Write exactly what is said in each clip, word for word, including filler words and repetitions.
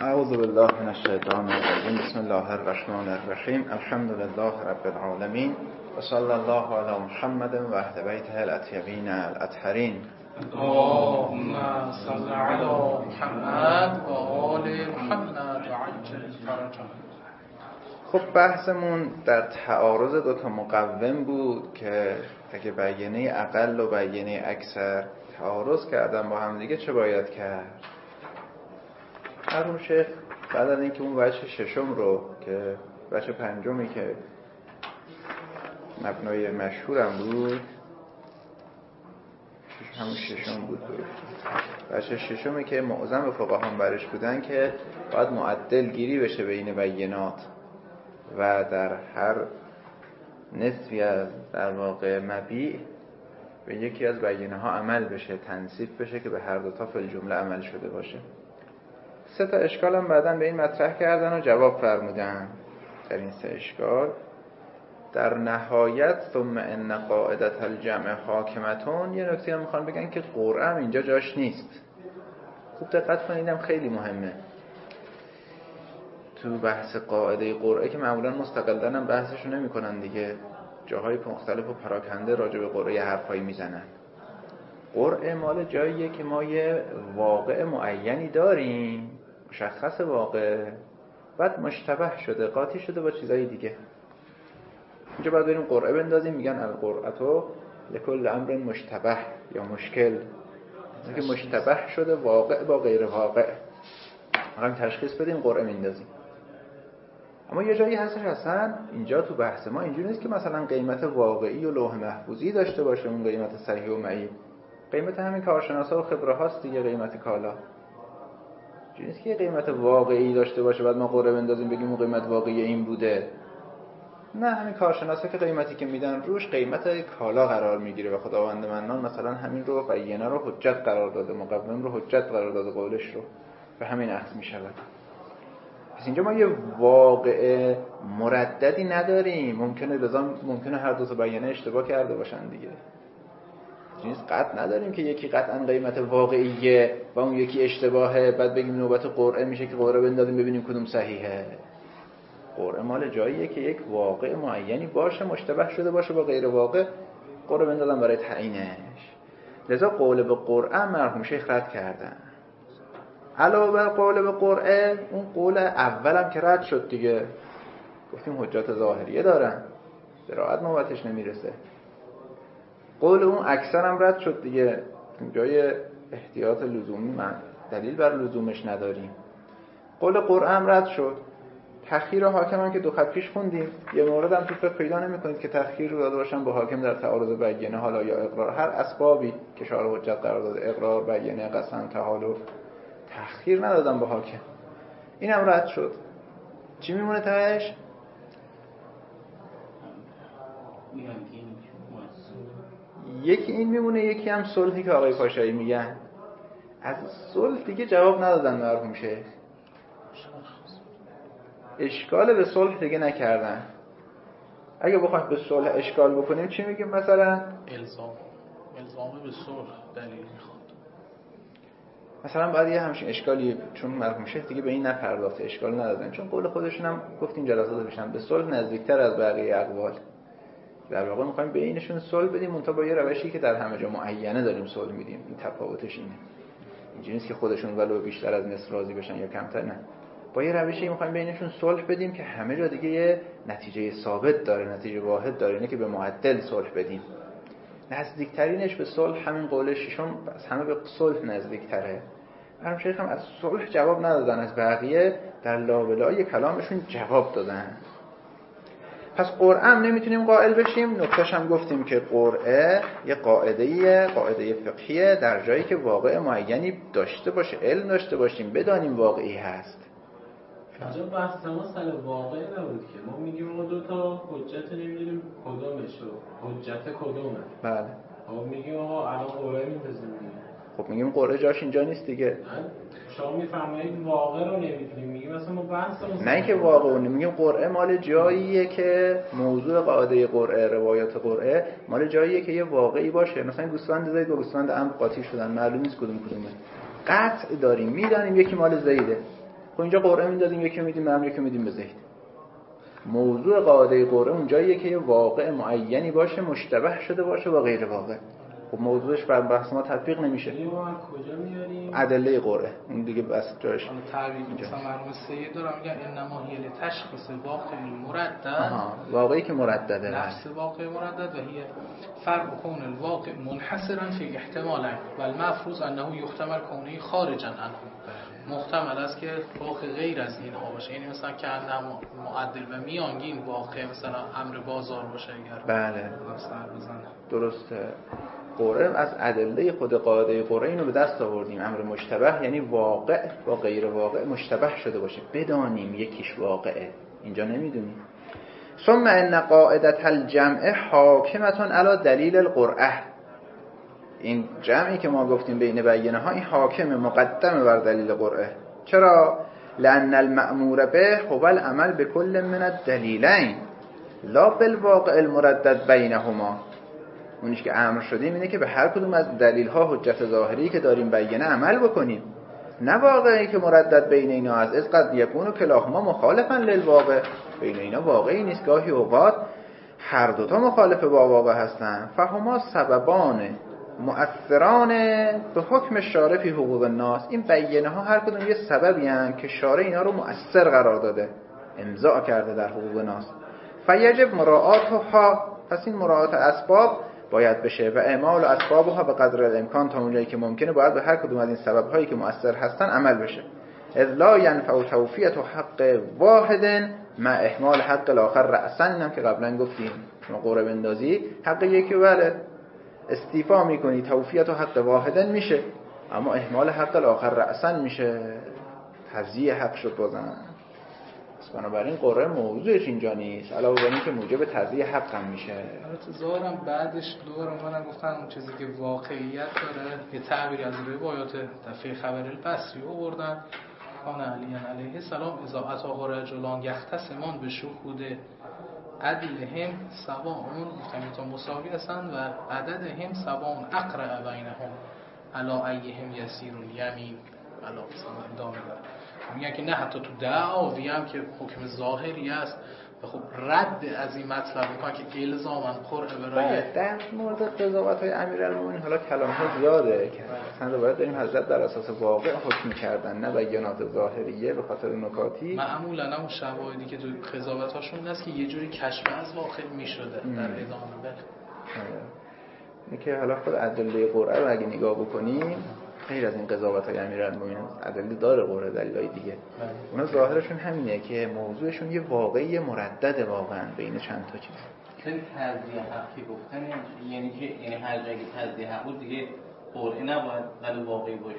اعوذ بالله من الشیطان الرجیم. بسم الله الرحمن الرحیم. الحمد لله رب العالمین و صلی الله علی محمد و اهل بیته الاطیبین الاطهرین. اللهم صل علی محمد و آل محمد و عجل فرجهم. خب بحثمون در تعارض دو تا مقوم بود که اگه بیانه اقل و بیانه اکثر تعارض کردن با هم دیگه چه باید کرد؟ مرحوم شیخ بعد از اینکه اون وجه ششم رو که وجه پنجمی که مبنای مشهورم بود، همون ششم بود وجه ششمی که معظم فقهاء برش بودن که باید معدل گیری بشه بین بینات و در هر نصفی از در واقع مبیع به یکی از بیانه ها عمل بشه، تنصیف بشه که به هر دو تا فی جمله عمل شده باشه. سه تا اشکال هم بعدن به این مطرح کردن و جواب فرمودن. در این سه اشکال در نهایت ثم ان قاعدت الجمع حاکمتون یه نکته هم میخوان بگن که قرعه هم اینجا جاش نیست. خوب دقت کنیدم خیلی مهمه. تو بحث قاعده قرعه که معمولا مستقلن هم بحثشو نمی کنن دیگه، جاهای مختلف و پراکنده راجع به قرعه حرفایی میزنن. قرعه مال جاییه که ما یه واقع معینی داریم، مشخص واقع، بعد مشتبه شده، قاطی شده با چیزای دیگه. اینجا باید بریم قرعه بندازیم، میگن القرعتو لکل امر مشتبه یا مشکل، که مشتبه شده واقع با غیر واقع، میخوایم تشخیص بدیم قرعه میندازیم. اما یه جایی هستش اصلا اینجا تو بحث ما اینجوری نیست که مثلا قیمت واقعی و لوح محفوظی داشته باشه اون قیمت صحیح و معیب. قیمت همین کارشناسا و خبره هاست دیگه. قیمت کالا اینجوری نیست که قیمت واقعی داشته باشه بعد ما قرعه بندازیم بگیم اون قیمت واقعی این بوده. نه، همین کارشناسا که قیمتی که میدن روش قیمت کالا قرار میگیره و خداوند منان مثلا همین رو بیانه رو حجت قرار داده، مقوم رو حجت قرار داده، قولش رو به همین اخذ میشود. پس اینجا ما یه واقع مرددی نداریم. ممکنه لذا ممکنه هر دو تا بیانه اشتباه کرده باشن دیگه. جنس قطع نداریم که یکی قطعا قیمت واقعیه و اون یکی اشتباهه بعد بگیم نوبت قرعه میشه که قرعه بندازیم ببینیم کدوم صحیحه. قرعه مال جاییه که یک واقع معینی باشه، مشتبه شده باشه با غیر واقع، قرعه بندازم برای تعیینش. لذا قول به قرعه مرحوم شیخ رد کردن. علاوه بر قول به قرعه اون قول اولم که رد شد دیگه، گفتیم حجت ظاهریه دارن، قرائت نوبتش نمیرسه. قول اون اکثر هم رد شد دیگه، جای احتیاط لزومی من دلیل بر لزومش نداریم. قول قرعه هم رد شد. تأخیر حاکم هم که دو خط پیش خوندیم، یه مورد هم تو فقه پیدا نمی‌کنید که تأخیر رو داده باشن با حاکم در تعارض بیانه حالا یا اقرار، هر اسبابی که شارع حجت قرار داده، اقرار، بیانه، قسم، تحالف، تأخیر ندادن با حاکم. اینم رد شد. چی میمونه تهش؟ یکی این میمونه، یکی هم صلحی که آقای پاشایی میگن. از صلح دیگه جواب ندادن مرحوم شیخ. اشکال به صلح دیگه نکردن. اگه بخوایم به صلح اشکال بکنیم چی میگیم؟ مثلا الزام الزام به صلح دلیل میخواد. مثلا بعد یه همچین اشکالی، چون مرحوم شیخ دیگه به این نپرداخت، اشکال ندادن، چون قول خودشون هم گفتیم جلسات بشن به صلح نزدیکتر از بقیه اقوال. در واقع میخوایم بینشون صلح بدیم، منتها با یه روشی که در همه جا معینه داریم صلح میدیم. این تفاوتش اینه. اینجوری نیست که خودشون ولو بیشتر از نصف راضی بشن یا کمتر، نه. با یه روشی میخوایم بینشون صلح بدیم که همه جا دیگه یه نتیجه ثابت داره، نتیجه واحد داره، اینه که به معدل صلح بدیم. نزدیکترینش به صلح همین قول ششم، از همه به صلح نزدیکتره. مرحوم شیخ هم از صلح جواب ندادن، از بقیه در لابلای کلامشون جواب دادن. پس قرعه هم نمیتونیم قائل بشیم. نکتهش هم گفتیم که قرعه یه قاعده‌ایه، قاعده فقهیه، در جایی که واقع معینی داشته باشه، علم داشته باشیم، بدانیم واقعی هست. اینجا بحث ما سر واقع نبود که ما میگیم ما دو تا حجت نمیدونیم کدومشو، حجت کدومه. بله. خب میگیم آقا الان قرعه میندازیم. خب میگیم قرعه جاش اینجا نیست دیگه. شما میفرمایید واقع رو نمیتونیم، میگیم مثلا ما بحث نه اینکه واقع رو میگیم، قرعه مال جاییه که موضوع قاعده قرعه، روایات قرعه مال جاییه که یه واقعی باشه. مثلا گوسفند زید و گوسفند عمرو قاطی شدن، معلوم نیست کدوم کدومه. قطع داریم، میدانیم یکی مال زیده، خب اینجا قرعه میندازیم، یکی میدیم به عمرو، یکی میدیم به زید. موضوع قاعده قرعه اونجاییه که یه واقع معینی باشه مشتبه شده باشه با غیر واقع. خب موضوعش بر بحث ما تطبیق نمیشه. ما کجا میاریم؟ ادله قرعه اون دیگه بس جاش. حالا تعبیر مثلا مرحوم سید دارم میگن انما هی لتشخیص واقع المردد. آها واقعی که مردده. نفس واقع مردد و هی فرق کون الواقع منحصرا فی احتمال و المفروض انه یحتمل کونه خارجا عنه. محتمل است که واقع غیر از این ها باشه، یعنی مثلا که انما معدل و میانگین واقع مثلا امر بازار باشه اگر بله سر بزنه. درسته. قرعه از ادله خود قاعده قرعه اینو به دست آوردیم، امر مشتبه یعنی واقع با غیر واقع مشتبه شده باشه، بدانیم یکیش واقعه، اینجا نمیدونیم. ثم ان قاعده الجمع حاکمه علی دلیل القرعه، این جمعی که ما گفتیم بین بیانه ها این حاکم مقدمه بر دلیل قرعه. چرا؟ لان المأمور به هو العمل بكل من الدلیلین لا بالواقع المردد بینهما. اونیش که امر شدیم اینه که به هر کدوم از دلیل ها حجت ظاهری که داریم بیانه عمل بکنیم، نه واقعی که مردد بین اینا از از قد یکون و کلاهما مخالفا للواقع. بین اینا واقعی نیست، گاهی اوقات هر دوتا مخالف با واقع هستن. فهما سببان مؤثران به حکم شارع فی حقوق الناس، این بیانه ها هر کدوم یه سببی هستن که شارع اینا رو مؤثر قرار داده، امضا کرده در حقوق الناس. فیجب مراعاتها، پس این مراعات اسباب باید بشه و اعمال اسبابها به قدر الامکان تا اونجایی که ممکنه باید به هر کدوم از این سبب هایی که مؤثر هستن عمل بشه. اذ لا ينفع توفیه حق واحد مع اهمال حق الاخر رأسا، اینم که قبلا گفتیم شما قرعه بندازی حق یکی بله استیفا میکنی، توفیه حق واحد میشه، اما اهمال حق الاخر رأسا میشه، تضییع حق شد بازم. بنابراین قرعه موضوعش اینجا نیست، علاوه بر این که موجب تضییع حق هم میشه. البته ظاهرم بعدش دوباره اومدن گفتن اون چیزی که واقعیت داره یه تعبیری از روایات دفعه خبر البصری آوردن، کان علی علیه السلام اذا اتاه رجلان یختصمان به شهود عدلهم سواء، گفتن تا مساوی هستن و عددهم سواء اقرأ بینهم علی ایهم یسیر الیمین علی مثلا ادامه داره. میگن که نه حتی تو دعاوی هم که حکم ظاهری است و خب رد از این مطلب میکنن که الزاماً قرعه برای در مورد قضاوت‌های امیرالمومنین حالا کلام‌ها زیاده که مثلا باید داریم حضرت در اساس واقع حکم کردن نه بیانات ظاهریه به خاطر نکاتی. معمولاً اون شواهدی که تو قضاوت‌هاشون این است که یه جوری کشف از واقع میشده در ادامه بله. اینه که حالا خود ادله قرعه رو اگه نگاه بکنیم غیر از این قضاوت‌های امیرالمومنین ادله داره قرعه دلایل دیگه، اونا ظاهرشون همینه که موضوعشون یه واقعی مردد واقعا بین چند تا چیز. این تضییع حقی گفتن یعنی که یعنی هر جایی که تضییع حق بود دیگه قرعه نباید ولی واقعی باشه.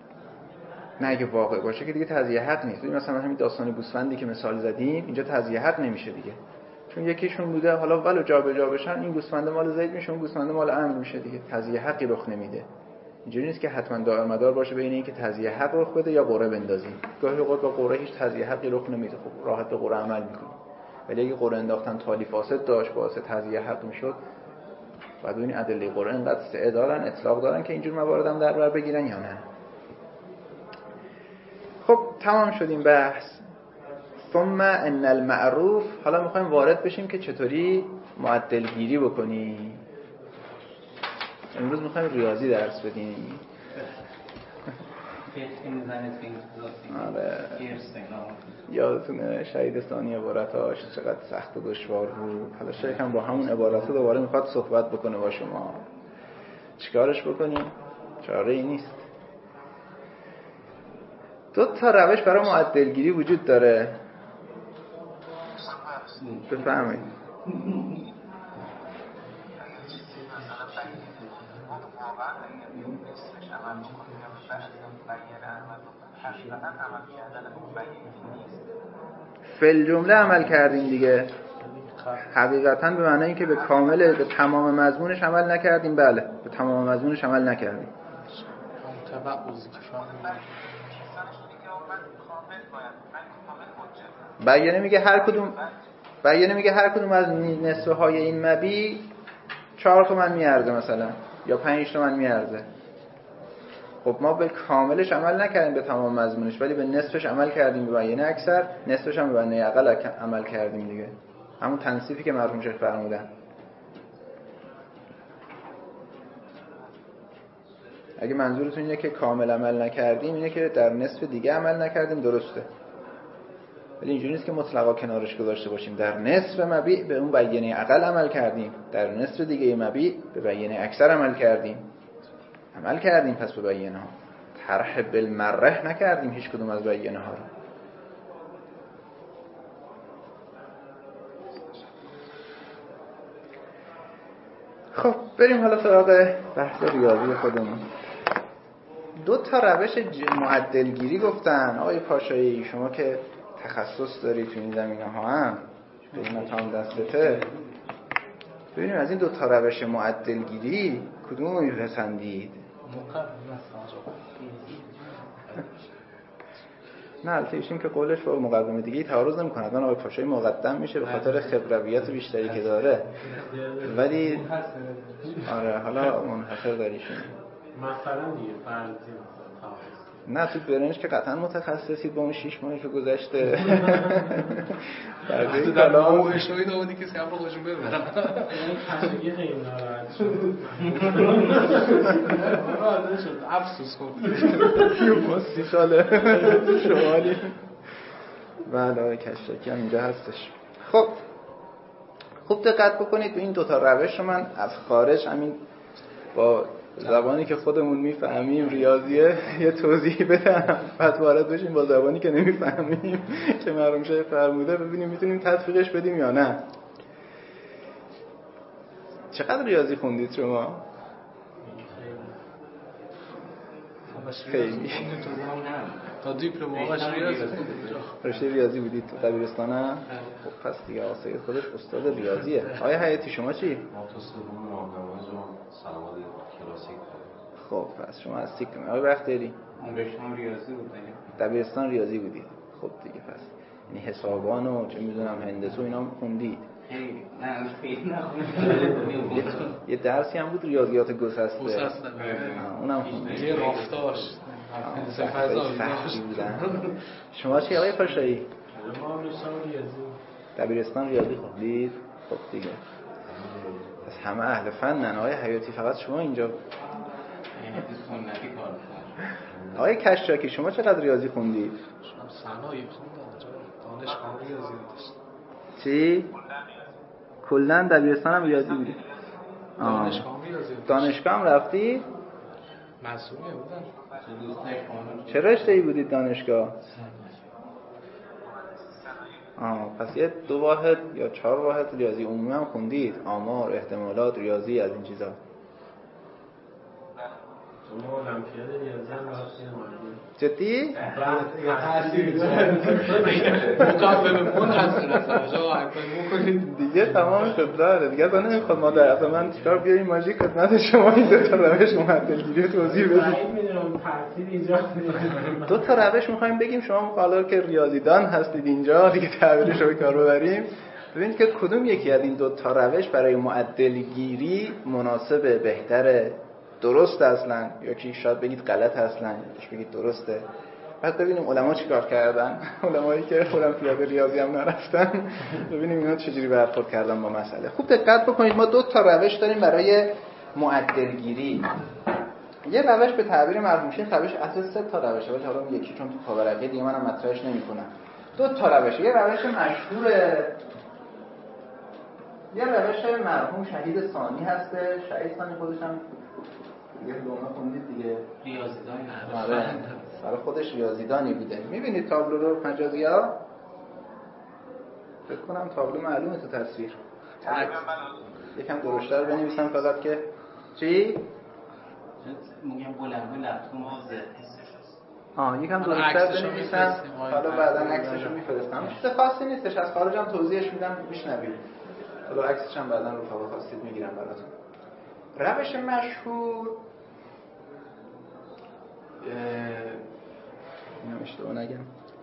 نه اگه واقع باشه که دیگه تضییع حق نیست. مثلا همین داستان گوسفندی که مثال زدیم اینجا تضییع حق نمیشه دیگه، چون یکیشون بوده حالا ولو جابجا بشن این گوسفند مال زید میشه اون گوسفند مال عمرو میشه دیگه، تضییع حقی رخ نمیده. اینجوری نیست که حتما دائر مدار باشه بین این که تضییع حق رخ بده یا قرعه بندازیم. گاهی اوقات با قرعه هیچ تضییع حقی رخ نمیده، خب راحت به قرعه عمل میکنیم. ولی اگه قرعه انداختن تالی فاسد داشت باعث تضییع حق میشد، بعد این ادله قرعه انقدر استعداد دارن اطلاق دارن که اینجور موارد هم در بر بگیرن یا نه. خب تمام شد این بحث. ثم ان المعروف، حالا میخوایم وارد بشیم که چطوری معدل گیری بکنی. امروز میخوایم ریاضی درس بدیم. آره. یادتونه شهید ثانی عبارتاش چقدر سخت و دشوار بود. حالا شیخ هم با همون عبارت دوباره میخواد صحبت بکنه با شما. چیکارش بکنیم؟ چاره ای نیست. دو تا روش برای معدل گیری وجود داره. بفهمید. فل جمله عمل کردیم دیگه، حقیقتا به معنی اینکه به کامل به تمام مضمونش عمل نکردیم. بله به تمام مضمونش عمل نکردیم. بیانه میگه هر کدوم بیانه میگه هر کدوم از نصفه های این مبی چهار تومن میارزه مثلا یا پنج تومن میارزه. خب ما به کاملش عمل نکردیم به تمام مضمونش، ولی به نصفش عمل کردیم به بیان اکثر، نصفش هم به بیان اقل عمل کردیم دیگه. همون تنصیفی که مرحوم شیخ فرمودن. اگه منظورتون اینه که کامل عمل نکردیم، اینه که در نصف دیگه عمل نکردیم، درسته. ولی اینجوری نیست که مطلقا کنارش گذاشته باشیم. در نصف مبیع به اون بیانه اقل عمل کردیم، در نصف دیگه مبیع به بیانه اکثر عمل کردیم. عمل کردیم پس به بیانه ها، طرح بالمره نکردیم هیچ کدوم از بیانه ها رو. خب بریم حالا سراغ بحث ریاضی خودمون. دو تا روش معدلگیری گفتن آقای پاشایی، شما که تخصص داری تو این زمینه ها هم قیمت هم دستته، ببینیم از این دو تا روش معدلگیری کدوم رو میپسندید؟ نه البته ایشون که قولش با مقدمه دیگه تعارض نمی‌کنه، الان آقای پاشایی مقدم میشه به خاطر خبرویت بیشتری که داره، ولی آره حالا منحصر در ایشون. مثلا دیگه فرضی نه تو برنج که قطعا متخصصید با اون شیش ماهی که گذشته. تو در نام اشتباهی داودی کسی هم رو خوشون ببرن. این خشگی خیلی ناراحت شد. ناراحت شد، افسوس خورد. ما سی ساله شمالی. بله آقای کشتاکی هم اینجا هستش. خب خوب دقت بکنید به این دوتا روش رو من از خارج همین با زبانی که خودمون میفهمیم ریاضیه یه توضیح بدم، بعد وارد بشیم با زبانی که نمیفهمیم که مرحوم شیخ فرموده، ببینیم میتونیم تطبیقش بدیم یا نه. چقدر ریاضی خوندید شما؟ خیلی. تا دیپلم آقاش ریاضی خوندید. رشته ریاضی بودید تو دبیرستان هم؟ خب پس دیگه آقا سید خودش استاد ریاضیه. آیا حیاتی شما چی؟ ما تو سوم راهنمایی و سواد کلاسیک. خب پس شما از تیک آقای بختیاری رشته‌ام ریاضی بود دیگه. دبیرستان ریاضی بودید. خب دیگه پس یعنی حسابان و چه میدونم هندسه و اینا خوندید. خیلی نه خیلی نخوندم. یه درسی هم بود ریاضیات گسسته. گسسته. اونم خوندید. یه رافتاش. هندسه فضایی بودن. شما چی آقای پاشایی؟ ما رشته‌ام ریاضی. دبیرستان ریاضی خوندید. خب دیگه پس همه اهل فنن. آقای حیاتی فقط شما اینجا. یعنی سنتی کار می‌کنم. آقای کشتاکی شما چقدر ریاضی خوندید؟ شما صنایع خوندم. دانشگاه ریاضی داشت. چی؟ کلاً دبیرستان هم ریاضی بودید؟ دانشگاه ریاضی داشت. دانشگاه هم رفتی؟ معصومیه بودن. چه رشته‌ای بودید دانشگاه؟ آه پس یه دو واحد یا چهار واحد ریاضی عمومی هم خوندید، آمار، احتمالات، ریاضی، از این چیزا. ما المپیاد ریاضی هم رفتیم. جدی؟ یا تحصیل داره. مقابل منحصر است. جا اگه کنید دیگه تمام شد داره. دیگه اصلا نمیخواد ما در اصلا من چیکار بیاریم ماژیک خدمت شما این دو تا روش معدلگیری توضیح بدید. بعید میدونم تحصیل اینجا. دو تا روش میخوایم بگیم، شما حالا که ریاضیدان هستید اینجا دیگه تعبیرش رو به کار ببریم. ببینید که کدوم یکی از این دو تا روش برای معدلگیری مناسبه، بهتره، درست اصلا، یا که شاید بگید غلط اصلا، یا بگید درسته. بعد ببینیم علما چیکار کردن، علمایی که المپیاد ریاضی هم نرفتن، ببینیم اینا چجوری برخورد کردن با مسئله. خوب دقت بکنید، ما دو تا روش داریم برای معدلگیری. یه روش به تعبیر مرحوم شیخ روش اصلا سه تا روشه، ولی حالا یکی چون تو خاورگه دیگه منم مطرحش نمی‌کنم. دو تا روشه. یه روش مشهوره، یه روش مرحوم شهید ثانی هسته. شهید ثانی خودش هم دیگه دومه خوندید دیگه، ریاضیدانی آره برای خودش ریاضیدانی بوده. میبینید تابلو رو مجازی ها؟ فکر کنم تابلو معلومه تو تصویر. یکم درشتر بنویسم فقط که چی؟ میگم بلند بلند تو موزه آه یکم درشتر بنویسم، حالا بعدا عکسش رو میفرستم. چیز خاصی نیستش، از خارج هم توضیحش میدم میشنوید. حالا عکسش هم بعدا رو فاوا خواستید میگیرم براتون. روش مشهور اینم اشتباه نگم،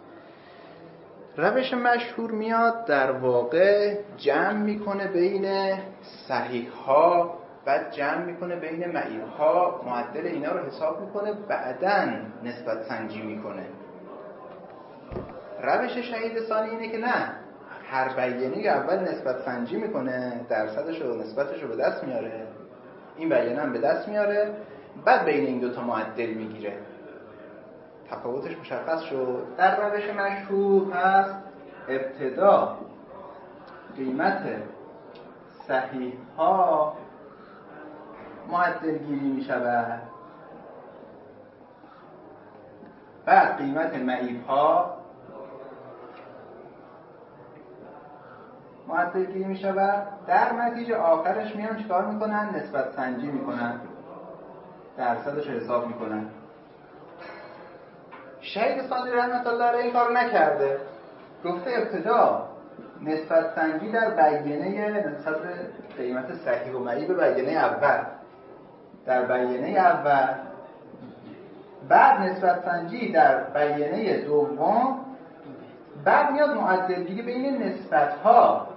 روش مشهور میاد در واقع جمع میکنه بین صحیح ها بعد جمع میکنه بین معیب‌ها، معدل اینا رو حساب میکنه، بعداً نسبت سنجی میکنه. روش شهید ثانی اینه که نه، هر بیانه اول نسبت سنجی میکنه، درصدش رو نسبتش رو به دست میاره، این بیانه هم به دست میاره، بعد بین این دوتا معدل میگیره. تفاوتش مشخص شد. در روش مشهور هست ابتدا قیمت صحیح ها معدل گیری می شود، بعد قیمت معیب ها معدل گیری می شود، در نتیجه آخرش میان چیکار میکنن؟ نسبت سنجی میکنن، درصدش حساب میکنن. شهید ثانی رحمت الله علیه این کار نکرده، گفته ابتدا نسبت سنجی در بیانه نسبت قیمت صحیح و معیب بیانه اول در بیانه اول، بعد نسبت سنجی در بیانه دوم، بعد میاد معدل گیری بین نسبت ها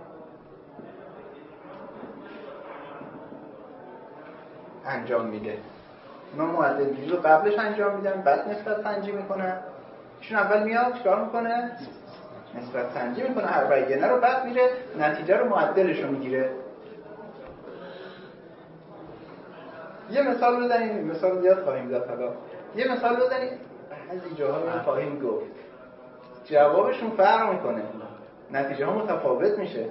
انجام میده. اونا معدل گیری رو قبلش انجام میدن، بعد نسبت سنجی میکنن. ایشون اول میاد چیکار میکنه؟ نسبت سنجی میکنه هر بیانه رو، بعد میره نتیجه رو معدلش رو میگیره. یه مثال بزنیم، مثال زیاد خواهیم زد حالا. یه مثال بزنیم، بعضی جاها رو خواهیم گفت جوابشون فرق میکنه، نتیجه ها متفاوت میشه.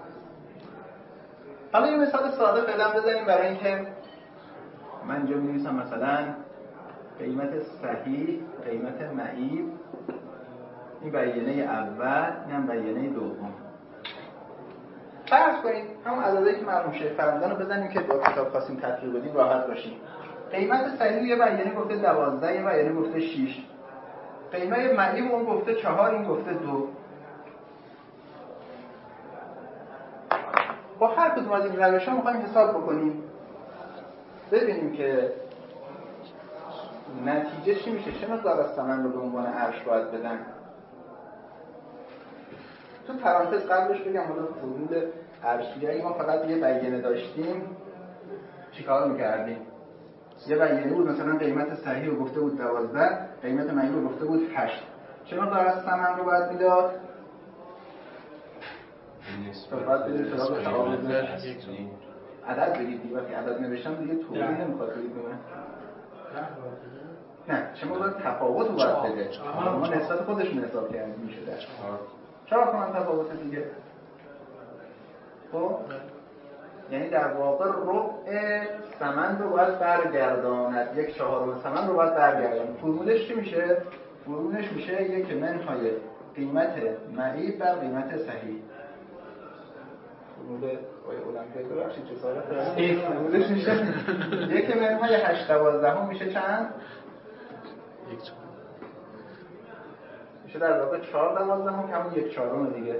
حالا یه مثال ساده فعلا بزنیم برای اینکه من اینجا می‌نویسم مثلا قیمت صحیح، قیمت معیب، این بیانه اول، این هم بیانه دوم. فرض کنید همون عددی که مرحوم شیخ فرمودن رو بزنیم که با کتاب خواستیم تطبیق بدیم راحت باشیم. قیمت صحیح یه بیانه گفته دوازده، یه بیانه گفته شش. قیمت معیب اون گفته چهار، این گفته دو. با هر کدوم از این روش‌ها می‌خوایم حساب بکنیم، ببینیم که نتیجه چی میشه، چه مقدار از ثمن رو به عنوان ارش باید بدن. تو پرانتز قبلش بگم حالا فرمول ارشی، اگه ما فقط یه بیانه داشتیم چیکار میکردیم؟ یه بیانه بود مثلا قیمت صحیح رو گفته بود دوازده، قیمت معیوب رو گفته بود هشت. چه مقدار از ثمن رو باید میداد؟ باید بدید سراغ تعامل عدد بگید دیگه. وقتی عدد نوشتم دیگه توضیح نمیخواد بگید به من. نه، چه مقدار تفاوت رو باید بده. ما نسبت خودشون حساب کردیم میشه در چهار تومن تفاوت دیگه. خب یعنی در واقع ربع ثمن رو باید برگرداند، یک چهارم ثمن رو باید برگرداند. فرمولش چی میشه؟ فرمولش میشه یک منهای قیمت معیب بر قیمت صحیح. فرمول آقای المپیک رو بخشید چه ساله فرمول فرمولش میشه یک منهای هشت دوازدهم میشه چند؟ یک چهارم میشه در واقع چهار دوازدهم که همون یک چهارم دیگه.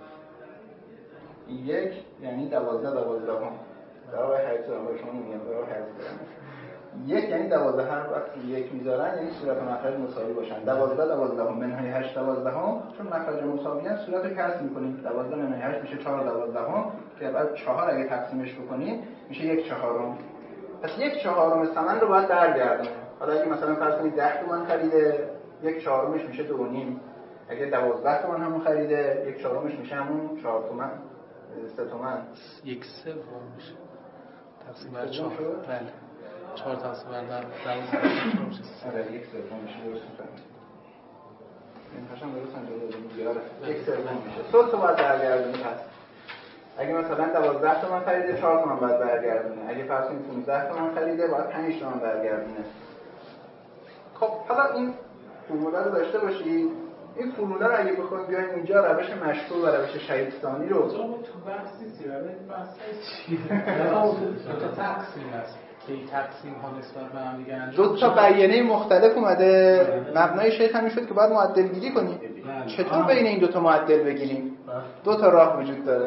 یک یعنی دوازده دوازدهم. در واقع هشت دوازدهم شما میگم در واقع هشت یک یعنی دوازده، هر وقت یک میذارن یعنی صورت مخرج مساوی باشن. دوازده دوازدهم منهای هشت دوازدهم، چون مخرج مساوی هست صورت رو کسر میکنیم. دوازده منهای هشت میشه چهار دوازدهم که بعد چهار اگه تقسیمش بکنیم میشه یک چهارم. پس یک چهارم ثمن رو باید برگردونه. حالا اگه مثلا فرض کنید ده تومن خریده، یک چهارمش میشه دو و نیم. اگه دوازده تومن همون خریده، یک چهارمش میشه همون چهار تومن، سه تومن. یک سوم میشه. تقسیم بر چهار. بله. چهار تقسیم بر دوازده میشه. آره یک سوم میشه. درست می‌فهمید. این هاشم درست انجام میاره. یک سوم میشه. سه تومن باید برگردونه. پس اگه مثلا دوازده تومن خریده، چهار تومن باید برگردونه. اگه فرض کنید پانزده تومن خریده، باید پنج تومن برگردونه. خب حالا این فرموله رو داشته باشید. این فرموله رو اگه بخوایم بیایم اینجا روش مشهور و روش شهید ثانی رو تو بحثی سیاره بحثی چیه؟ دو تا تقسیم است که این تقسیم ها نسبت به هم دیگه انجام دو تا بیانه مختلف اومده. مبنای شیخ همین شد که باید معدل گیری کنیم. چطور بین این دو تا معدل بگیریم؟ دو تا راه وجود داره.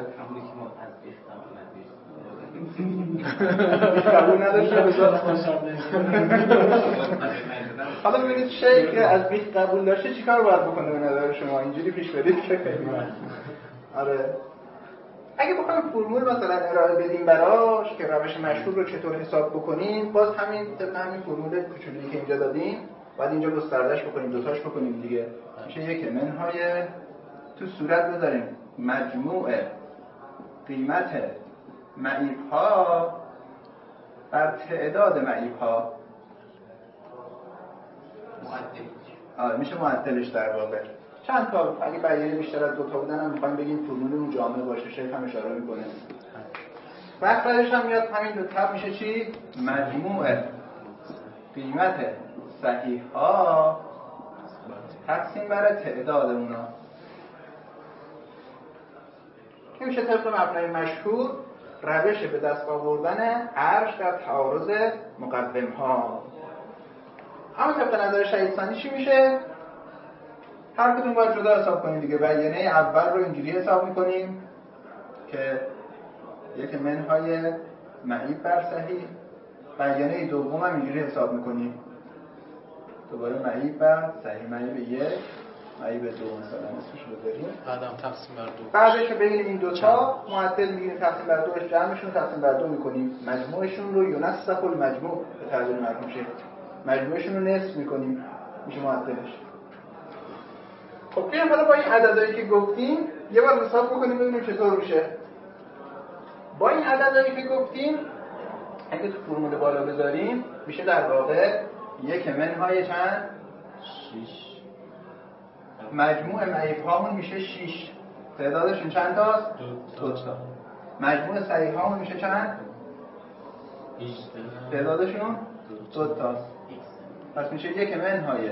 قبول نداشته بذار خوشم حالا ببینید شیخ از بیخ قبول داشته چیکار باید بکنه به نظر شما؟ اینجوری پیش برید که آره اگه بخوایم فرمول مثلا ارائه بدیم براش که روش مشهور رو چطور حساب بکنیم، باز همین طبق همین فرمول کوچولی که اینجا دادیم، بعد اینجا گستردهش بکنیم، دوتاش بکنیم دیگه. میشه یک منهای تو صورت بذاریم مجموع قیمت معیب ها بر تعداد معیب ها. آره میشه معدلش در واقع. چند تا اگه بیانیه بیشتر از دو تا بودن هم میخوایم بگیم فرمولمون جامع باشه، شیخ هم اشاره میکنه. مخرجش هم میاد همین دو تا میشه چی؟ مجموع قیمت صحیح ها تقسیم بر تعداد اونا. که میشه طبق مبنای مشهور روش به دست آوردن ارج در تعارض مقوم ها. اما طبق نظر شهید ثانی چی میشه؟ هر کدوم باید جدا حساب کنیم دیگه. بیانیه اول رو اینجوری حساب میکنیم که یک منهای معیب بر صحیح، بیانیه دوم هم اینجوری حساب میکنیم دوباره معیب بر صحیح، معیب یک، معیب دو مثلا اسمش بذاریم، بعدم تقسیم بر دو. بعدش که بین این دوتا معدل میگیریم، تقسیم بر دوش جمعشون تقسیم بر دو میکنیم، مجموعشون رو یونصف المجموع به تعبیر مرحوم شیخ مجموعشون رو نصف میکنیم، میشه معدلش. خب بیایم حالا با این عددهایی که گفتیم یه بار حساب بکنیم ببینیم چطور میشه. با این عددهایی که گفتیم اگه تو فرمول بالا بذاریم میشه در واقع یک منهای چند؟ شش. مجموع معیب هامون میشه شش. تعدادشون چند تاست؟ دو تا. مجموع صحیح هامون میشه چند؟ تعدادشون دو تاست. پس میشه یک منهای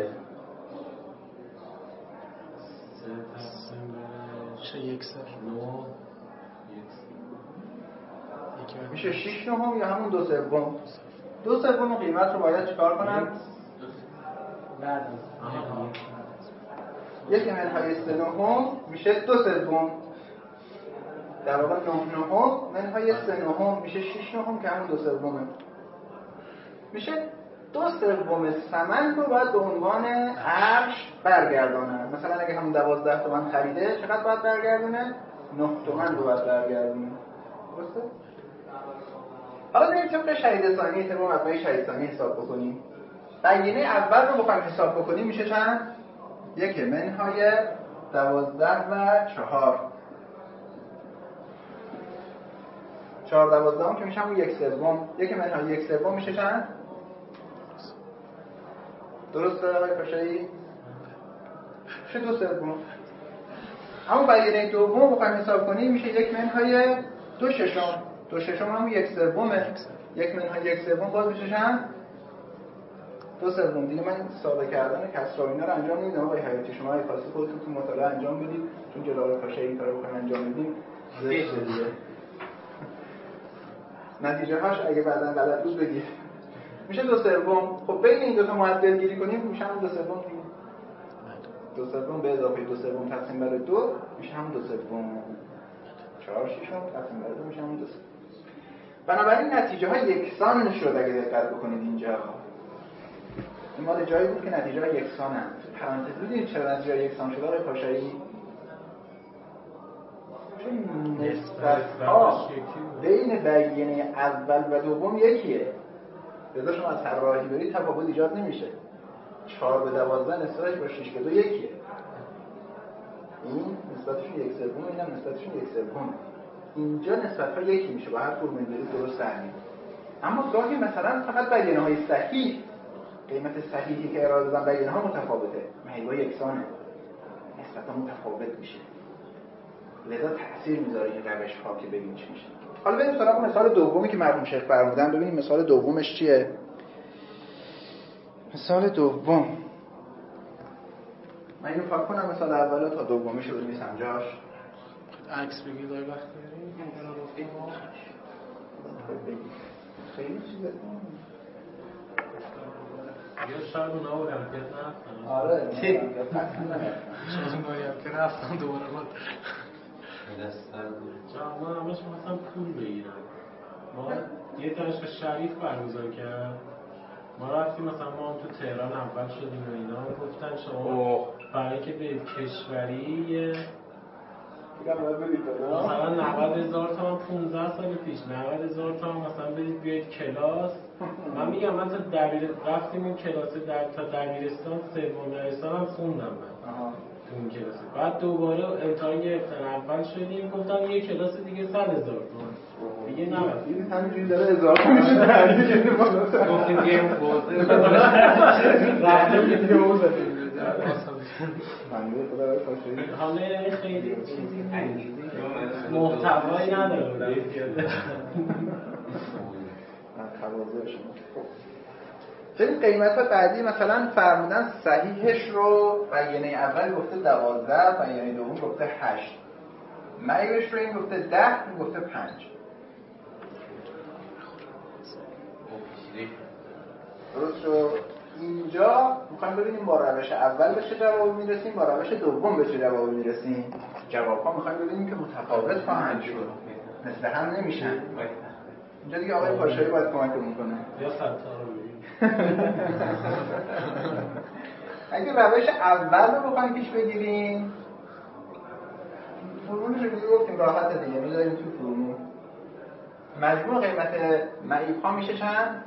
میشه یک سر میشه شش نهم یا همون دو سوم. دو سوم قیمت رو باید چیکار کنم؟ بعد یک منهای سه نهم میشه دو سوم، در واقع نه نهم منهای سه نهم میشه شش نهم که همون دو سومه. میشه دو سوم ثمن رو باید به عنوان ارج برگردانه. مثلا اگه همون دوازده تومن خریده چقدر باید برگردونه؟ نه تومن رو باید برگردونه. درسته؟ حالا بریم طبق شهید ثانی، طبق مبنای شهید ثانی حساب بکنیم. بیانیه اول رو بخوایم حساب بکنیم میشه چند؟ یک منهای دوازده و چهار. چهار دوازده هم که میشه همون یک سوم. یک منهای یک سوم میشه چند؟ درسته آقای پاشایی؟ میشه دو سوم. اما بیانیه دوم بخوایم حساب کنیم میشه یک منهای دو ششم. دو ششم همون یک سومه. یک منهای یک سوم باز میشه چند؟ دو سوم. دیگه من ساده کردن کسر و اینا رو انجام نمیدم آقای حیاتی، شما اگه خاصی خودتون تو مطالعه انجام بدید، چون جلوی آقای پاشایی این کارو بخوایم انجام بدیم زشته دیگه. نتیجه هاش اگه بعداً غلط بود بگید. میشه دو سوم. خب بین این دو تا معدل گیری کنیم میشه هم دو سوم دیگه. دو سوم به اضافه دو سوم تقسیم بر دو میشه هم دو سوم. چهار ششم تقسیم بر دو میشه هم دو سوم. بنابراین نتیجه ها یکسان شد. اگه دقت بکنید اینجا این مال جایی بود که نتیجه ها یکسانن. پرانتز بودید چرا نتیجه ها یکسان شد آقای پاشایی؟ چون نسبت ها بین بیانیه اول و دوم یکیه. لذا شما از هر راهی برید تفاوت ایجاد نمیشه. چهار به دوازده نسبتش با شش به دو یکیه. این نسبتشون یک سوم، اینم نسبتشون یک سوم. اینجا نسبت ها یکی میشه با هر فرمول برید درست تعمیم. اما گاهی مثلا فقط بیانیه های صحیح، قیمت صحیحی که ارائه دادن بیانیه ها متفاوته، معیب‌ها یکسانه، نسبت ها متفاوت میشه. لذا تأثیر میذاره این روش ها که ببینیم چی میشه. حالا بریم سراغ مثال دومی که مرحوم شیخ فرمودن، ببینیم مثال دومش چیه. مثال دوم من اینو پاک کنم مثال اولو تا دومیش رو بنویسم جاش. عکس بگید آقای بختیاری. خیلی چیزه یا شاید اونا رو رمکت نرفتن. آره شاید اونایی هم که رفتن دوباره بود ما همش مثلا پول بگیرن. ما یه دانشگاه شریف برگزار کرد، ما رفتیم مثلا ما هم تو تهران اول شدیم و اینا گفتن شما برای که برید کشوری مثلا نود هزار تومان پانزده سال پیش نود هزار تومان مثلا بدید بیاید کلاس. من میگم من تا دبیر رفتیم این کلاس در تا دبیرستان سوم دبیرستان هم خوندم من تو این کلاس. بعد دوباره امتحان گرفتن اول شدیم گفتم یه کلاس دیگه صد هزار تومان دیگه نبود. این همینجوری داره هزار تومان میشه تعریف کنه. گفتیم گیم بازی رفتیم که دیگه اون زدیم. منده خدا برای کاشایی حالا خیلی چیزی محتوایی نداره. ببین قیمت بعدی مثلا فرمودن صحیحش رو بیانیه اول گفته دوازده، بیانیه دوم گفته هشت، معیبش رو این گفته ده، این گفته پنج. درست شد؟ اینجا میخوایم ببینیم با روش اول به چه جواب میرسیم، با روش دوم به چه جواب میرسیم. جواب ها میخوایم ببینیم که متفاوت خواهند شد، مثل هم نمیشن. اینجا دیگه آقای پاشایی باید کمکمون کنه. یا خطا رو ببینیم. اگه روش اول رو بخوایم پیش بگیریم، فرمولش رو دیگه گفتیم راحته دیگه، میذاریم تو فرمول. مجموع قیمت معیب ها میشه چند؟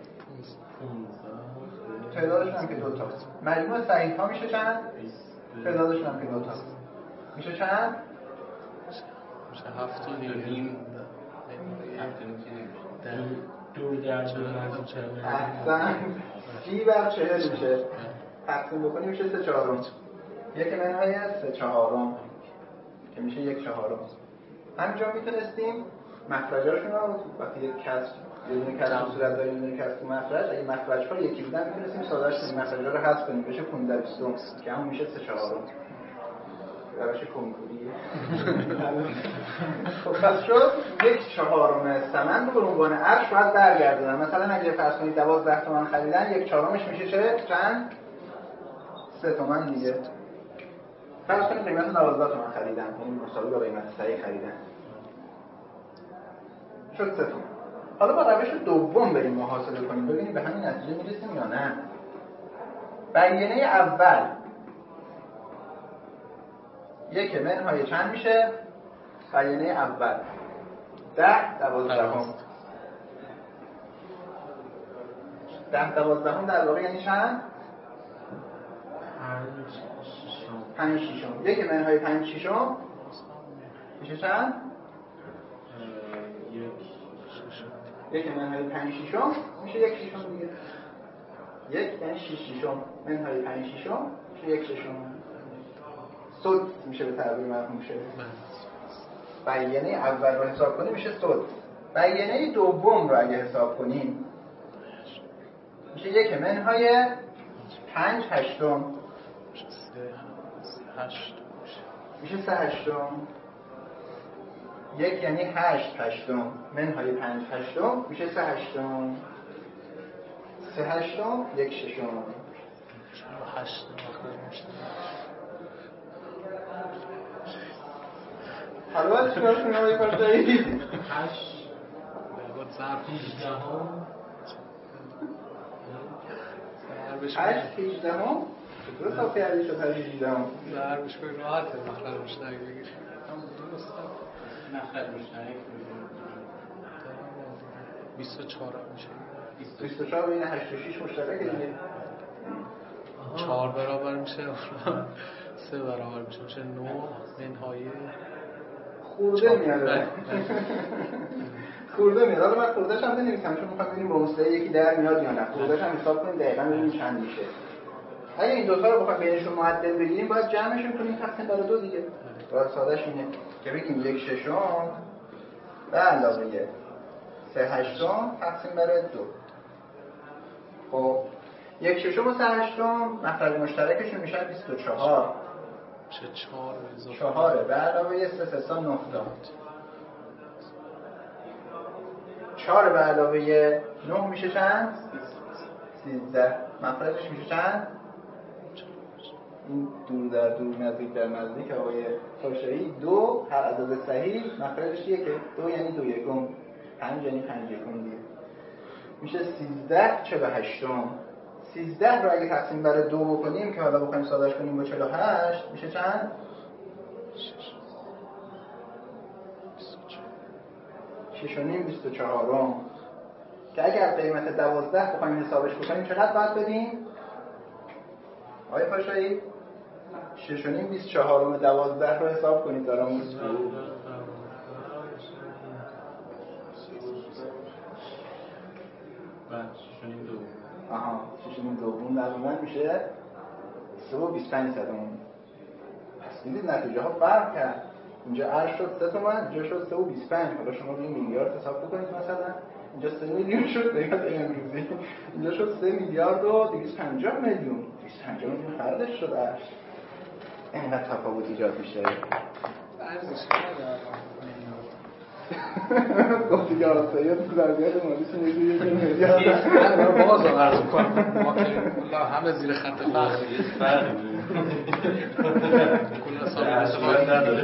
تعدادشون هم که دو تاست. مجموع صحیح ها میشه چند؟ تعدادشون هم که دو تاست. میشه چند؟ میشه هفت و نیم. دور در دور از چهل. احسن. سی بر چهل میشه. تقسیم بکنیم میشه سه چهارم. یک منهای سه چهارم که میشه یک چهارم. همینجا میتونستیم مخرجاشون رو وقتی یک کسر یه دونه کسر صورت داره، یه دونه کسر تو مخرج، اگه مخرج‌ها یکی بودن میتونستیم ساده‌اش کنیم، مخرج‌ها رو حذف کنیم بشه پانزده و بیست که همون میشه سه چهارم. روش کنکوریه. خب پس شد یک چهارم ثمن رو به عنوان ارش باید برگردونن. مثلا اگه فرض کنید دوازده تومن خریدن، یک چهارمش میشه چه؟ چند؟ سه تومن دیگه. فرض کنید قیمت دوازده تومن خریدن، این مساوی با قیمت صحیح خریدن. شد سه تومن. حالا با روش دوم بریم محاسبه کنیم ببینیم به همین نتیجه میرسیم یا نه. بیانیه اول یک منهای چند میشه؟ بیانیه اول ده دوازدهم. ده دوازدهم در واقع یعنی چند؟ پنج شیشم. یک منهای پنج شیشم میشه چند؟ یک منهای پنج شیشم میشه یک شیشم دیگه. یک یعنی شیش شیشم منهای پنج شیشم میشه یک شیشم. سدس میشه به تعبیر مرحوم میشه. بیانیه اول رو حساب کنیم میشه سدس. بیانیه دوم رو اگه حساب کنیم میشه یک منهای پنج هشتم میشه سه هشتم. یک یعنی هشت هشتم منهای پنج هشتم میشه سه هشتم. سه هشتم یک ششم. هشت حالا باید چیکار کنیم آقای پاشایی؟ هشت هشت هیچدهم چطور حساب کردی شد هشت هیچدهم؟ ضربش کنی راحته مخرج مشترک بگیری. مخرج مشترک بیست و چهار میشه. بیست و چهار بین هشت و شش مشترکه دیگه. چهار برابر میشه سه برابر میشه میشه نه منهای خورده میاد. خورده میاد. حالا من خورده‌اش هم بنویسم چون می‌خوام ببینیم با مصطلح یکی در میاد یا نه. خورده‌اش هم حساب کنیم دقیقاً ببینیم چند میشه. اگه این دو تا رو بخوایم بینشون معدل بگیریم باید جمعشون کنیم تقسیم بر دو دیگه. راه سادهش اینه که بگیم یک ششم به علاوه سه هشتم تقسیم بر دو. خب یک ششم و سه هشتم مخرج مشترکشون میشه بیست و چهار. میشه چهار به اضافه چهاره به علاوه سه سه سه نه تا. چهار به علاوه نه میشه چند؟ سیزده. مخرجش میشه چند؟ این دور در دور نزدیک در نزدیک آقای پاشایی دو هر عدد صحیح مخرجش یکه. دو یعنی دو یکم. پنج یعنی پنج یکم دیگه. میشه سیزده چهل و هشتم. سیزده رو اگه تقسیم بر دو بکنیم که حالا بخوایم سادهش کنیم با چهل و هشت میشه چند؟ شش و نیم بیست و چهارم که اگر قیمت دوازده بخوایم حسابش بکنیم چقدر باید بدیم؟ آقای پاشایی شش و نیم بیست و چهارم دوازده رو حساب کنید دارم موسکو بعد شش و نیم دوم آها شش و نیم دوم در من میشه سه و بیست و پنج صدم. پس میدید نتیجه ها فرق کرد. اینجا ارز شد سه تومن، اینجا شد سه و بیست و پنج. حالا شما این میلیارد حساب بکنید مثلا اینجا سه میلیون شد قیمت امروزی، اینجا شد سه میلیارد و دویست و پنجاه میلیون. دویست و پنجاه میلیون فرقش شد ارز. اینقدر تفاوت ایجاد میشه. ارزش نداره. گفتی که آقا سید تو ضربیت مالیش میگه یک میلیارد. من باز عرض کنم ما که همه زیر خط فقر فرقی کلا سال نداره.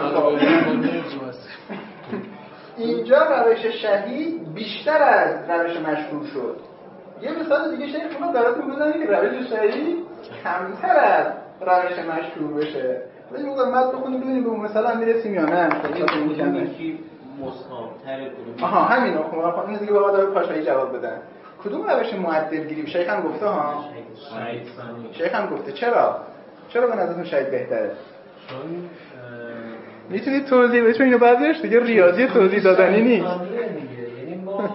اینجا روش شهید بیشتر از روش مشهور شد. یه مثال دیگه شهید شما براتون بزنید که روش شهید کمتر از روش مشهور بشه. ولی موقع مد بخونیم ببینیم به اون مثال هم میرسیم یا نه. یکی مصاب‌تره کدوم؟ آها همین خب این دیگه بابا داره پاشایی جواب بدن. کدوم روش معدل گیری؟ شیخ هم گفته ها. شیخ هم گفته. چرا؟ چرا به نظرتون شهید بهتره؟ چون میتونید توضیح بدید؟ چون اینو بعدش دیگه ریاضی توضیح دادنی نیست. یعنی ما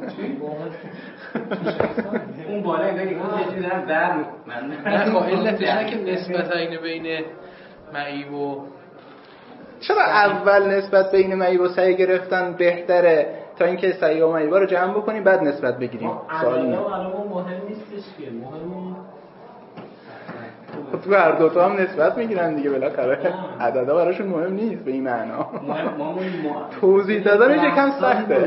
اون بالا اینه که اون یه چیزی دارم در من نه خب علتش نه که نسبت اینه بین معیب و چرا اول نسبت بین معیب و صحیح گرفتن بهتره تا اینکه صحیح و معیب رو جمع بکنیم بعد نسبت بگیریم؟ سوال اینه. الان مهم نیستش که مهم تو هر دو تا هم نسبت میگیرن دیگه بالاخره. عددا براشون مهم نیست به این معنا. توضیح دادنش یکم سخته.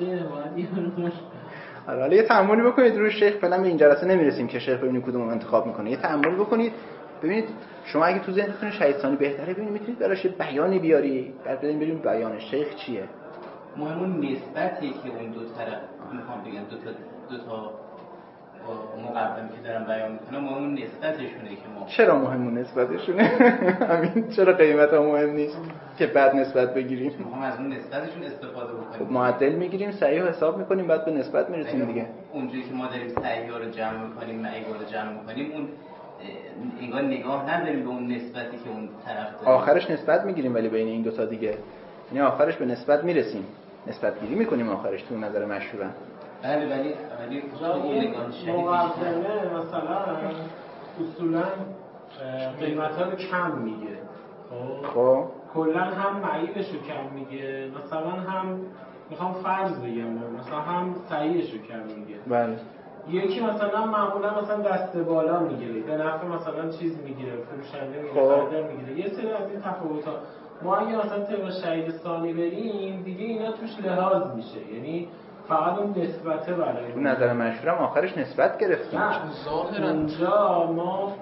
حالا یه تأملی بکنید روی شیخ. فعلا به این جلسه نمیرسیم که شیخ ببینید کدوم انتخاب میکنه. یه تأمل بکنید ببینید شما اگه تو ذهنتون شهید ثانی بهتره ببینید میتونید براش بیانی بیاری. بعد بریم ببینیم بیان شیخ چیه. مهم اون نسبتی که اون دو طرف میخوام بگم دو تا دو تا مقدم که دارن بیان میکنن مهم اون نسبتشونه که ما چرا مهم اون نسبتشونه؟ همین چرا قیمت ها مهم نیست که بعد نسبت بگیریم؟ ما از اون نسبتشون استفاده بکنیم. خب معدل میگیریم صحیح رو حساب میکنیم بعد به نسبت میرسیم دیگه. اونجوری که ما داریم صحیح ها رو جمع میکنیم معیب رو جمع میکنیم اون انگار نگاه نداریم به اون نسبتی که اون طرف داره. آخرش نسبت میگیریم ولی بین این دو تا دیگه یعنی آخرش به نسبت میرسیم. نسبت گیری میکنیم آخرش تو نظر مشهورن. بله ولی ولی اون نگاه شدید مقدمه مثلا اصولا قیمت ها رو کم میگه. خب کلا هم معیبش رو کم میگه مثلا هم میخوام فرض بگم مثلا هم صحیحش رو کم میگه. بله. یکی مثلا معمولا مثلا دست بالا میگیره به نفع مثلا چیز میگیره فروشنده میگیره خریدار میگیره. یه سری از این تفاوت‌ها ما اگه مثلا طبق شهید ثانی بریم دیگه اینا توش لحاظ میشه. یعنی فقط اون نسبته برای تو نظر مشهورم آخرش نسبت گرفتیم. نه ظاهرا اونجا ما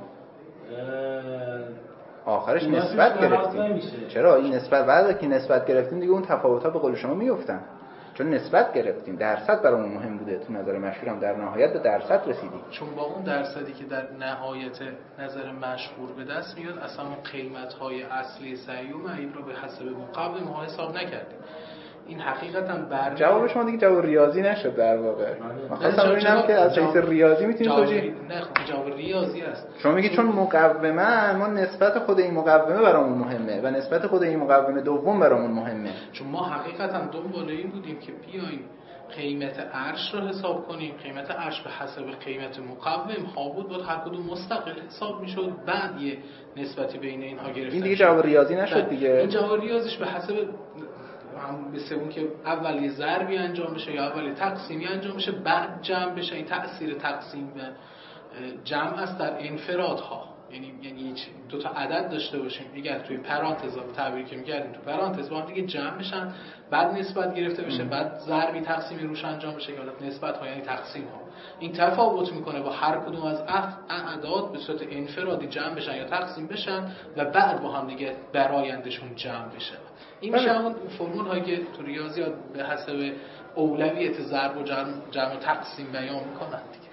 آخرش نسبت گرفتیم. چرا این نسبت بعد که نسبت گرفتیم دیگه اون تفاوت‌ها به قول شما میافتن. چون نسبت گرفتیم درصد برامون مهم بوده. تو نظر مشهورم در نهایت به درصد رسیدیم. چون با اون درصدی که در نهایت نظر مشهور به دست میاد اصلا اون قیمت‌های اصلی صحیح و معیب رو به حسب مقابل ما حساب نکردیم. این حقیقتا بر جواب شما دیگه جواب ریاضی نشد در واقع. من خواستم ببینم که از حیث ریاضی میتونید توجیه. نه خب جواب ریاضی است. شما میگید چون مقومه ما نسبت خود این مقومه برامون مهمه و نسبت خود این مقومه دوم برامون مهمه. چون ما حقیقتا دنبال این بودیم که بیایم قیمت عرش رو حساب کنیم. قیمت عرش به حسب قیمت مقوم ها بود بود هر کدوم مستقل حساب میشد بعد یه نسبتی بین اینها گرفتن. این دیگه جواب ریاضی نشد دیگه. این جواب ریاضیش به حسب هم مثل اون که اول یه ضربی انجام بشه یا اول تقسیمی انجام بشه بعد جمع بشه. این تأثیر تقسیم و جمع است در انفرادها. یعنی یعنی دو تا عدد داشته باشیم اگر توی پرانتز به تعبیری که می‌گردیم تو پرانتز با هم دیگه جمع بشن بعد نسبت گرفته بشه بعد ضربی تقسیمی روش انجام بشه یا نسبت ها یعنی تقسیم ها. این تفاوت میکنه با هر کدوم از اعداد به صورت انفرادی جمع بشن یا تقسیم بشن و بعد با هم دیگه برآیندشون جمع بشه. این میشه اون فرمول هایی که تو ریاضیات به حسب اولویت ضرب و جمع, جمع و تقسیم بیان میکنن دیگه.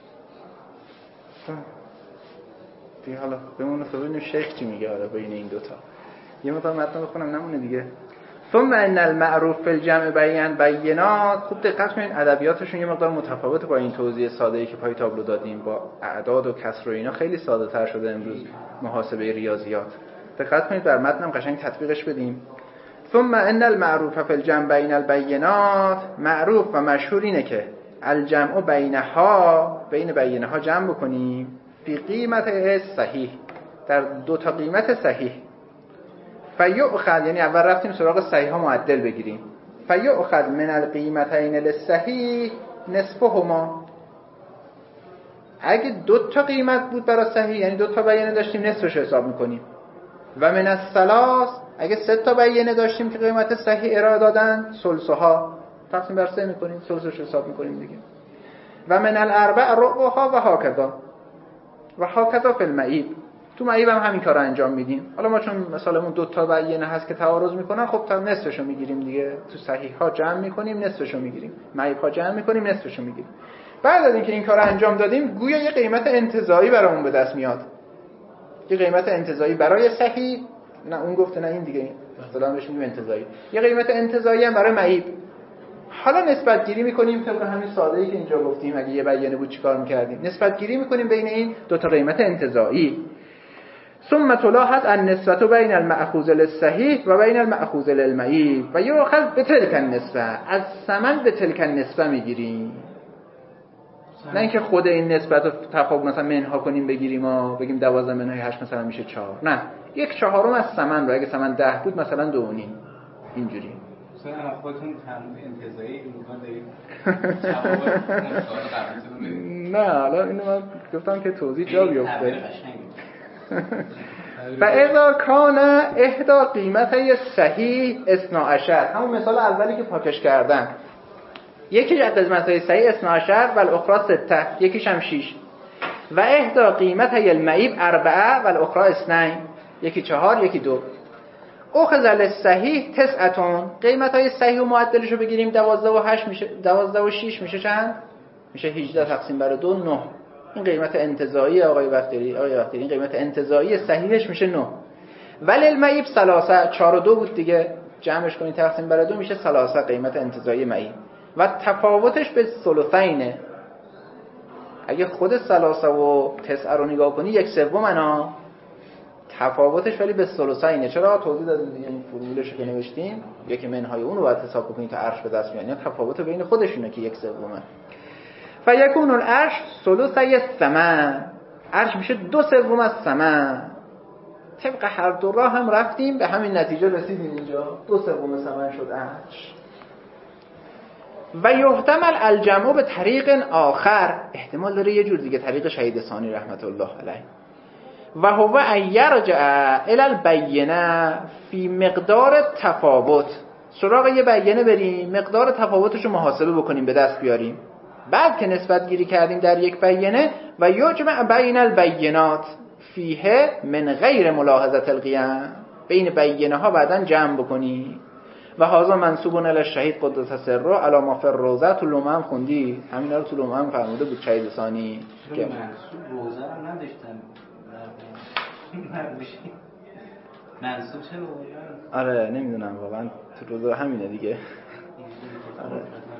دیگه حالا بمونه تا ببینیم شیخ چی میگه حالا بین این دوتا. یه مقدار متن بخونم نمونه دیگه. ثم ان المعروف فی الجمع بیان بینات. خوب دقت کنید ادبیاتشون یه مقدار متفاوته با این توضیح ساده‌ای که پای تابلو دادیم. با اعداد و کسر و اینا خیلی ساده تر شده امروز محاسبه ریاضیات. دقت کنید بر متنم قشنگ تطبیقش بدیم. ثم ان المعروف فی الجمع بین البینات. معروف و مشهور اینه که الجمع بینها، بین بینها جمع بکنیم فی قیمت صحیح، در دو تا قیمت صحیح. فیؤخذ، یعنی اول رفتیم سراغ صحیح ها معدل بگیریم. فیؤخذ من القیمتین للصحیح نصفهما. اگه دو تا قیمت بود برای صحیح، یعنی دو تا بیانه داشتیم، نصفش حساب میکنیم. و من الثلاث، اگه سه تا بیانه داشتیم که قیمت صحیح ارائه دادن، ثلثها تقسیم بر سه میکنیم، ثلثش حساب میکنیم دیگه. و من الاربع ربعها و هکذا و هکذا فی المعیب. تو معیب هم همین کارو انجام میدیم. حالا ما چون مثالمون دو تا بیانه هست که تعارض میکنن، خب تا نصفشو میگیریم دیگه. تو صحیح ها جمع میکنیم، نصفشو میگیریم. معیب ها جمع میکنیم، نصفشو میگیریم. بعد از اینکه این کارو انجام دادیم، گویا یه قیمت انتزاعی برامون به دست میاد. یه قیمت انتزاعی برای صحیح، نه اون گفته نه این دیگه، اصطلاحاً بهش میگیم انتزاعی. یه قیمت انتزاعی هم برای معیب. حالا نسبت گیری میکنیم طبق همین ساده‌ای که اینجا گفتیم. اگه یه بیانه بود چیکار میکردیم؟ نسبت گیری میکنیم بین این دو تا قیمت انتزاعی. ثم تلاحظ النسبة بین المأخوذ للصحیح و بین المأخوذ للمعیب و یؤخذ بتلک النسبه. از ثمن به تلک النسبه میگیریم، نه اینکه خود این نسبت رو تفاوت مثلا منها کنیم بگیریم و بگیم دوازده منهای هشت مثلا میشه چهار. نه، یک چهارم از ثمن رو، اگه ثمن ده بود مثلا دو و نیم، اینجوری. مثلا خودتون تمام انتزاعی میگن دارید. نه حالا اینو من گفتم که توضیح جا بیفته. فاذا کان احدا قیمته صحیح اثنا عشر، همون مثال اولی که پاکش کردن، یکی از قسمت‌های صحیح اثنا عشر و الاخرى سته، یکیش هم شش. و احدا قیمته المعیب اربعه و الاخرى اثنین، یکی چهار یکی دو. اخذ للصحیح تسعتون، قیمت‌های صحیح و معدلشو بگیریم دوازده و هشت میشه، دوازده و شش میشه چند؟ میشه هجده تقسیم بر دو، نه. این قیمت انتزاعی آقای بختیاری. آقای بختیاری این قیمت انتزاعی صحیحش میشه نه. ولی المعیب ثلاثه، چهار و دو بود دیگه، جمعش کنید تقسیم بر دو میشه ثلاثه، قیمت انتزاعی معیب. و تفاوتش به ثلثینه. اگه خود ثلاثه و تسعه رو نگاه کنی یک سوم انا، تفاوتش ولی به ثلثینه. چرا؟ توضیح دادیم دیگه، این فرمولش که نوشتیم، یکی منهای اون رو باید حساب کنید تا عرش به دست میاد. تفاوت بین خودشونه که یک سومه. فیکون العرش ثلثی الثمن، عرش میشه دو سوم از ثمن. طبق هر دو راه هم رفتیم به همین نتیجه رسیدیم، اینجا دو سوم ثمن شد عرش. و یحتمل الجمع به طریق آخر، احتمال داره یه جور دیگه، طریق شهید ثانی رحمت الله علیه. و هو ان یرجع الی البینه فی مقدار تفاوت، سراغ یه بیانه بریم، مقدار تفاوتش رو محاسبه بکنیم، به دست بیاریم. بعد که نسبت گیری کردیم در یک بیانه، و یجمع بین البینات فیه من غیر ملاحظه القیام، بین بیانه ها بعداً جمع بکنی. و هذا منسوب الی الشهید قدس سره علی ما فی الروضه. تو لومه هم خوندی همینا رو، تو لومه هم فرموده بود شهید ثانی که منسوب روضه رو نداشتن. منسوب چه روضه؟ آره نمیدونم واقعا، تو روضه همینه دیگه. آره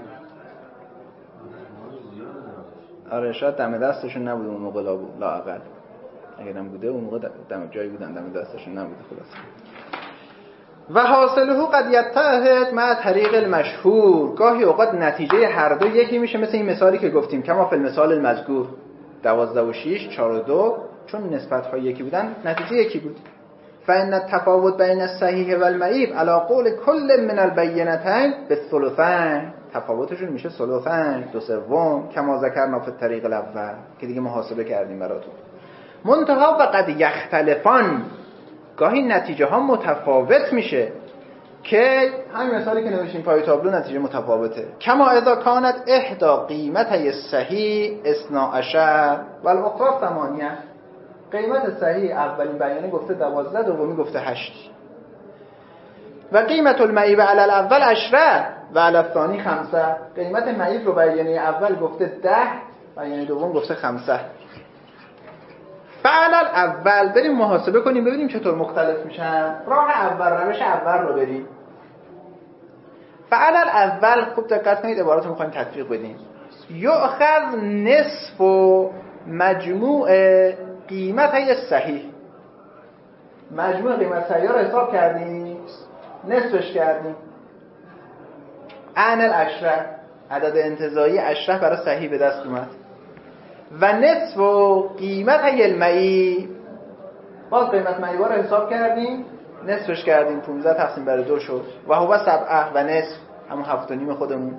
آره شاید دم دستشون نبوده اون موقع، لااقل اگرم بوده اون موقع دم جایی بودن دم دستشون نبوده. خلاص و حاصله قد یتحد مع طریق المشهور، گاهی اوقات نتیجه هر دو یکی میشه، مثل این مثالی که گفتیم کما فی المثال المذکور، دوازده و شش، چهار و دو، چون نسبت ها یکی بودن نتیجه یکی بود. فإن التفاوت بین الصحیح و المعیب علی قول کل من البینتین بالثلثین، تفاوتشون میشه ثلثین، دو سوم، کما ذکرنا فی الطریق الاول که دیگه محاسبه کردیم براتون. منتها و قد یختلفان، گاهی نتیجه ها متفاوت میشه، که همین مثالی که نوشتیم پای تابلو نتیجه متفاوته. کما اذا کانت احدا قیمته صحیح اثنا عشر و الاخرى ثمانیه، قیمت صحیح اولین بیانه گفته دوازده، دومی گفته هشت. و قیمت المعیب علی الاول عشره و علی الثانی خمسه، قیمت معیب رو بیانه اول گفته ده، بیانه دوم گفته خمسه. فعلا اول بریم محاسبه کنیم ببینیم چطور مختلف میشن. راه اول، روش اول رو بریم. فعل الاول خوب دقت کنید عبارات رو می‌خوایم تطبیق بدیم. یؤخذ نصف مجموع قیمت صحیح. مجموع قیمت صحیح رو حساب کردیم، نصفش کردیم. عن العشره، عدد انتزاعی عشره برای صحیح به دست اومد. و نصف قیمت المعی، باز قیمت معی رو حساب کردیم، نصفش کردیم، پانزده تقسیم بر دو شد. و هو سبعه و نصف، همون هفت و نیم خودمون.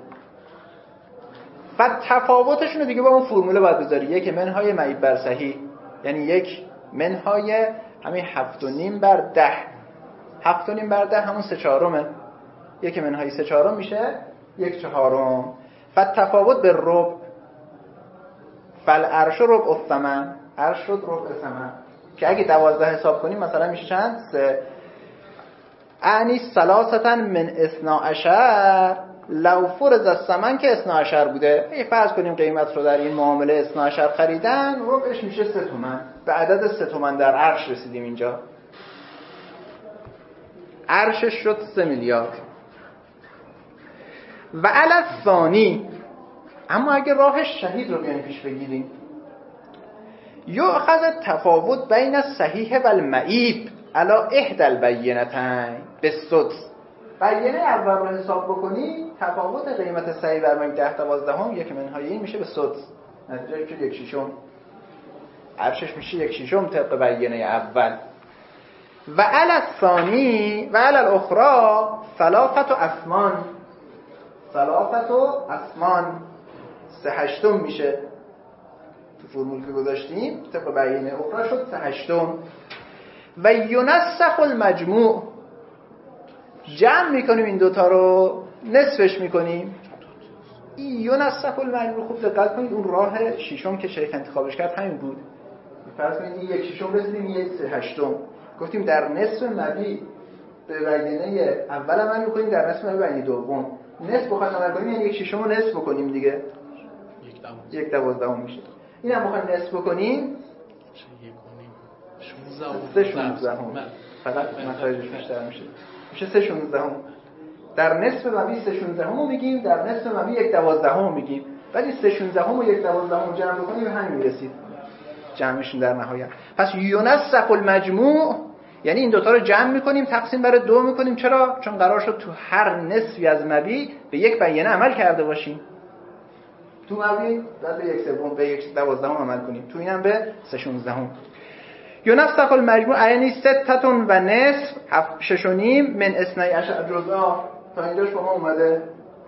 و تفاوتشون رو دیگه با اون فرموله باید بذاری، یک منهای معیب بر صحیح، یعنی یک منهای همین هفت و نیم بر ده. هفت و نیم بر ده همون سه چهارمه، یک منهای سه چهارم میشه یک چهارم. و تفاوت به ربع، فالعرش ربع الثمن، عرش شد ربع ثمن، که اگه دوازده حساب کنیم مثلا میشه چند؟ سه. اعنی ثلاثتا من اثنا عشر لو فرض الثمن که اثنا عشر بوده. اگه فرض کنیم قیمت رو در این معامله اثنا عشر خریدن، ربعش میشه سه تومن. به عدد سه تومن در عرش رسیدیم اینجا. عرشش شد سه میلیارد. و علی الثانی، اما اگه راه شهید رو بیان پیش بگیریم، یؤخذ تفاوت بین الصحیح و المعیب علی احدى البینتین بالسدس. بیانه اول رو حساب بکنی، تفاوت قیمت صحیح بر معیب ده دوازدهم یک منهای این میشه به سدس، نتیجه میشه یک شیشم. عرشش میشه یک شیشم طبق بیانه اول. و علی الثانی و علی الاخرى ثلاثه اثمان، ثلاثه اثمان سه هشتم میشه. تو فرمول که گذاشتیم طبق بیانه اخرى شد سه هشتم. و ینسخ المجموع، جمع میکنیم این دوتا رو، نصفش میکنیم. این ینسخ المجموع، خوب دقت کنید اون راه شیشم که شیخ انتخابش کرد همین بود. فرض کنید این یک شیشم رسیدیم، یک سه هشتم. گفتیم در نصف مبی به بیانه اول عمل میکنیم، در نصف مبی بیانه دوم. نصف بخوایم عمل کنیم یعنی یک شیشم رو نصف بکنیم دیگه، یک دوازدهم میشه. این هم بخوایم نصف بکنیم سه شونزدهم، فقط مخارجش بیشتر میشه، میشه سه شونزدهم. در نصف مبی سه شونزدهم رو میگیم، در نصف مبی یک دوازدهم رو میگیم. ولی سه شونزدهم و یک دوازدهم رو جمع بکنیم به همین میرسید جمعشون در نهایت. پس ینسخ المجموع یعنی این دوتا رو جمع میکنیم، تقسیم بر دو میکنیم. چرا؟ چون قرار شد تو هر نصفی از مبی به یک بیانه عمل کرده باشیم. تو مبی بعد به یک سوم به یک دوازدهم عمل کنیم، تو اینم به سه شونزدهم. ینسخ المجموع یعنی ستتون و نصف، شش و نیم من اثنی عشر جزءا. تا اینجاش با ما اومده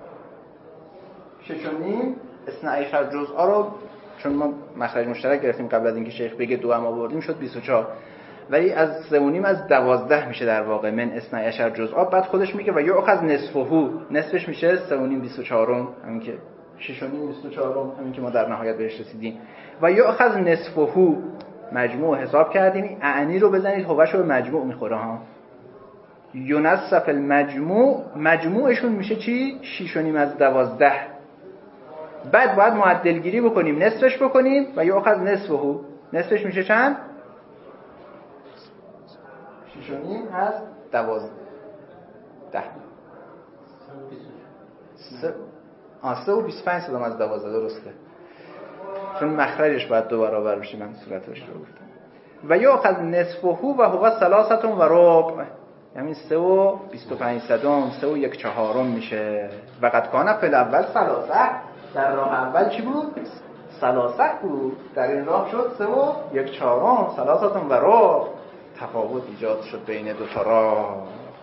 شش و نیم اثنی عشر جزءا رو، چون ما مخرج مشترک گرفتیم قبل از اینکه شیخ بگه دو هم آوردیم شد بیست و چهار، ولی از سه و نیم از دوازده میشه در واقع من اثنی عشر جزءا. بعد خودش میگه و یؤخذ نصفه، نصفش میشه سه و نیم بیست و چهارم، همین که شش و نیم بیست و چهارم، همین که ما در نهایت بهش رسیدیم. و یؤخذ نصفه، مجموع حساب کردیم، اعنی رو بزنید هوش رو به مجموع میخوره ها. ینسخ المجموع، مجموعشون میشه چی؟ شش و نیم از دوازده. بعد باید معدل گیری بکنیم، نصفش بکنیم و یؤخذ نصفه، نصفش میشه چند؟ شش و نیم هست دوازده ده سه آه سه و بیست و پنج صدام از دوازده، درسته، چون مخرجش باید دو برابر بشه، من صورتش رو گفتم. و یؤخذ نصفه و هو ثلاثه و ربع، یعنی سه و بیست و پنج صدام، سه و یک چهارم میشه. و قد کان فی الاول ثلاثه، در راه اول چی بود؟ ثلاثه بود، در این راه شد سه و یک چهارم، ثلاثه و ربع. تفاوت ایجاد شد بین دو تا راه.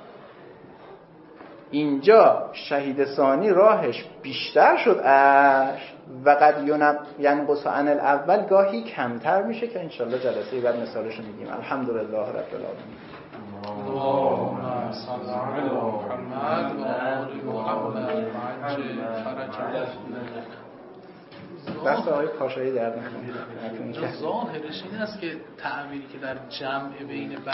اینجا شهید ثانی راهش بیشتر شد اش و قد ینقص عن الاول، گاهی کمتر میشه که انشالله جلسه بعد مثالش رو میگیم. الحمدلله رب العالمین. اللهم صل علی محمد و آل محمد وعجل فرجهم. بحث آقای پاشایی در نکنید. ظاهرش این است که تعبیری که در جمع بین